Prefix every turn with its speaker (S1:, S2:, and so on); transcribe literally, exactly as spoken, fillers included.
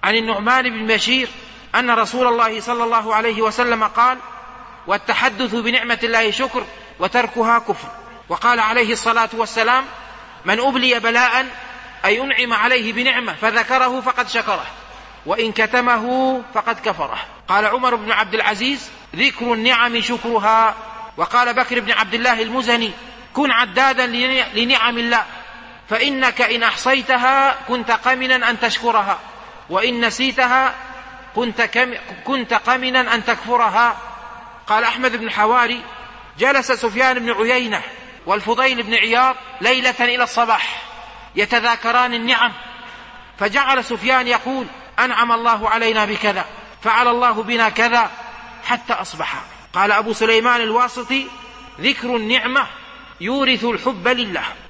S1: عن النعمان بن بشير أن رسول الله صلى الله عليه وسلم قال: والتحدث بنعمة الله شكر وتركها كفر. وقال عليه الصلاة والسلام: من أبلي بلاء أي أنعم عليه بنعمة فذكره فقد شكره، وإن كتمه فقد كفره. قال عمر بن عبد العزيز: ذكر النعم شكرها. وقال بكر بن عبد الله المزني: كن عدادا لنعم الله، فإنك إن أحصيتها كنت قمنا أن تشكرها، وإن نسيتها كنت, كم كنت قمنا أن تكفرها. قال أحمد بن حواري: جلس سفيان بن عيينة والفضيل بن عياض ليلة إلى الصباح يتذاكران النعم، فجعل سفيان يقول: أنعم الله علينا بكذا، فعل الله بنا كذا، حتى أصبح. قال أبو سليمان الواسطي: ذكر النعمة يورث الحب لله.